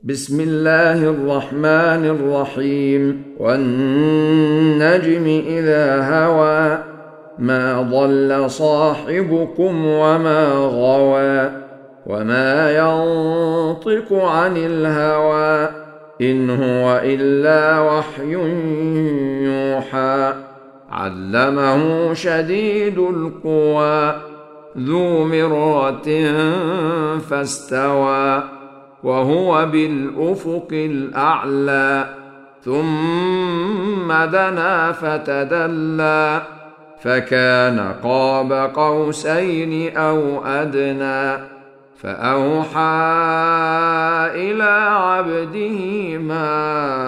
بسم الله الرحمن الرحيم والنجم إذا هوى ما ضل صاحبكم وما غوى وما ينطق عن الهوى إن هو إلا وحي يوحى علمه شديد القوى ذو مرة فاستوى وهو بالأفق الأعلى ثم دنا فتدلى فكان قاب قوسين أو أدنى فأوحى إلى عبده ما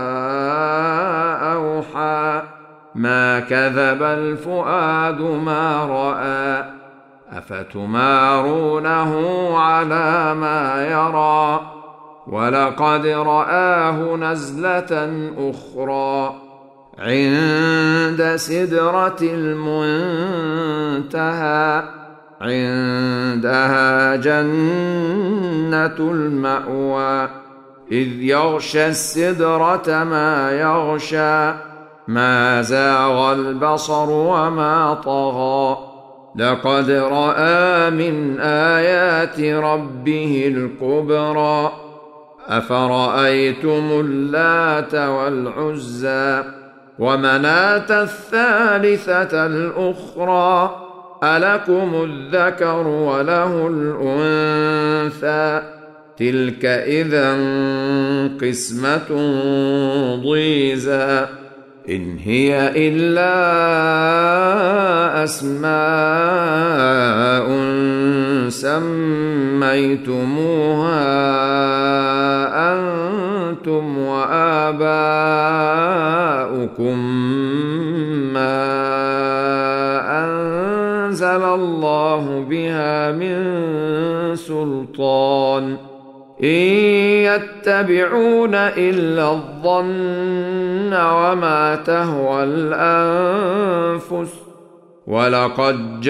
أوحى ما كذب الفؤاد ما رأى أفتمارونه على ما يرى ولقد رآه نزلة أخرى عند سدرة المنتهى عندها جنة المأوى إذ يغشى السدرة ما يغشى ما زاغ البصر وما طغى لقد رأى من آيات ربه الكبرى أفرأيتم اللات والعزى ومناة الثالثة الأخرى ألكم الذكر وله الأنثى تلك إذا قسمة ضيزى إن هي إلا أسماء سميتموها أنتم وآباؤكم ما أنزل الله بها من سلطان إن يتبعون إلا الظن وما تهوى الأنفس ولقد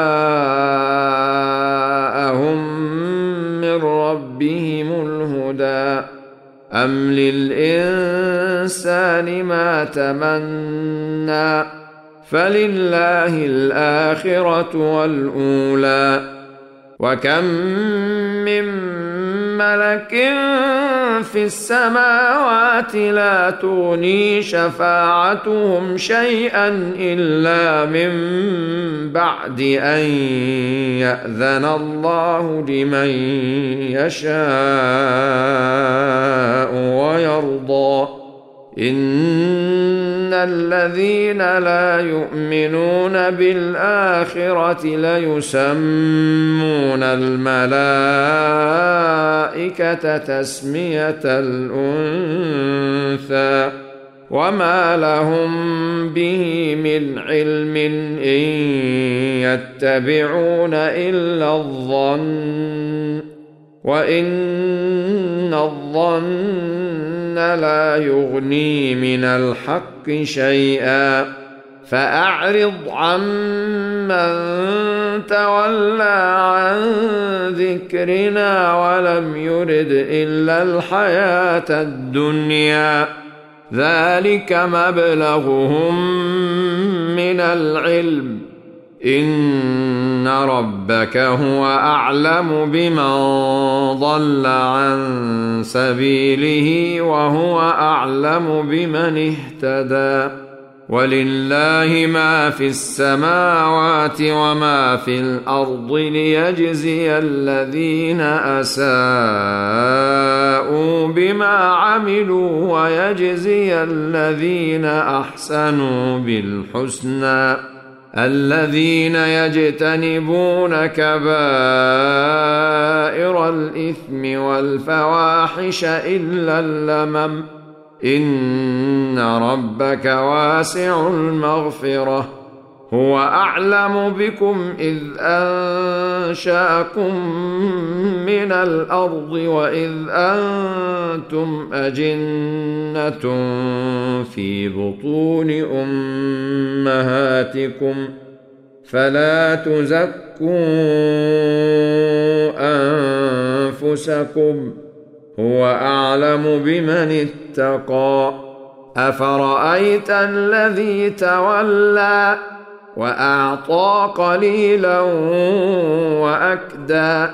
جاءهم من ربهم الهدى أم للإنسان ما تمنى فلله الآخرة والأولى وكم من ملك في السماوات لا تغني شفاعتهم شيئا إلا من بعد أن يأذن الله لمن يشاء ويرضى إن الذين لا يؤمنون بالآخرة ليسمون الملائكة تسمية الأنثى وما لهم به من علم إن يتبعون إلا الظن وإن الظن لا يغني من الحق شيئا فأعرض عمن تولى عن ذكرنا ولم يرد إلا الحياة الدنيا ذلك مبلغهم من العلم إن ربك هو أعلم بمن ضل عن سبيله وهو أعلم بمن اهتدى ولله ما في السماوات وما في الأرض ليجزي الذين أساءوا بما عملوا ويجزي الذين أحسنوا بالحسنى الذين يجتنبون كبائر الإثم والفواحش إلا اللمم إن ربك واسع المغفرة هو أعلم بكم إذ أنشأكم من الأرض وإذ أنتم أجنة في بطون أمهاتكم فلا تزكوا أنفسكم هو أعلم بمن اتقى أفرأيت الذي تولى وأعطى قليلا وأكدى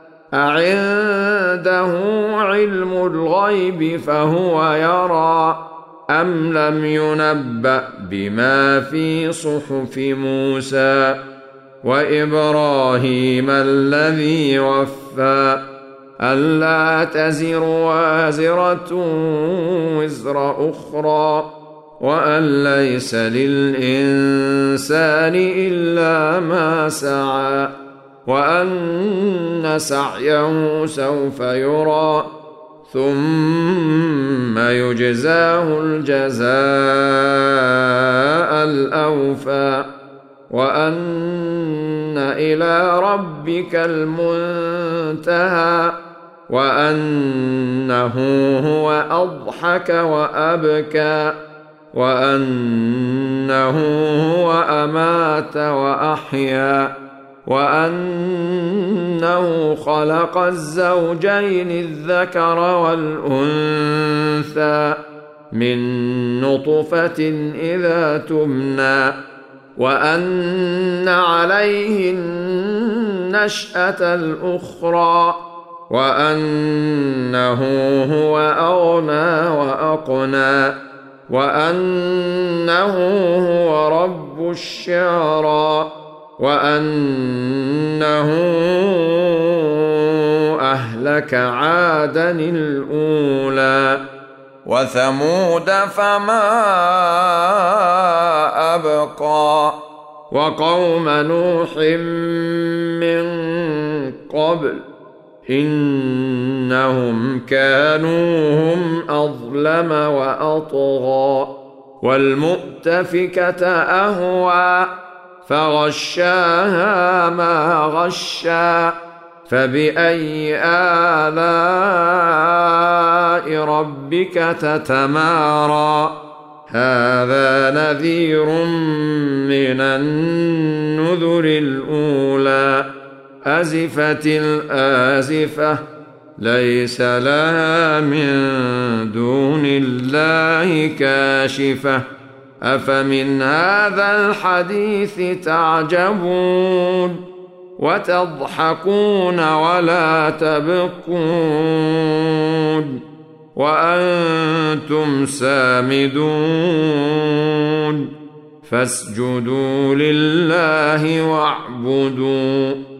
أعنده علم الغيب فهو يرى أم لم ينبأ بما في صحف موسى وإبراهيم الذي وفى ألا تزر وازرة وزر أخرى وأن ليس للإنسان إلا ما سعى وأن سعيه سوف يرى ثم يجزاه الجزاء الأوفى وأن إلى ربك المنتهى وأنه هو أضحك وأبكى وأنه هو أمات وأحيا وأنه خلق الزوجين الذكر والأنثى من نطفة إذا تمنى وأن عليه النشأة الأخرى وأنه هو أغنى وأقنى وأنه هو رب الشعرى وأنه أهلك عادا الأولى وثمود فما أبقى وقوم نوح من قبل إنهم كانوا هم أظلم وأطغى والمؤتفكة أهوى فغشاها ما غشى فبأي آلاء ربك تتمارى هذا نذير من النذر الأولى أزفت الآزفة ليس لها من دون الله كاشفة أفمن هذا الحديث تعجبون وتضحكون ولا تبكون وأنتم سامدون فاسجدوا لله واعبدوا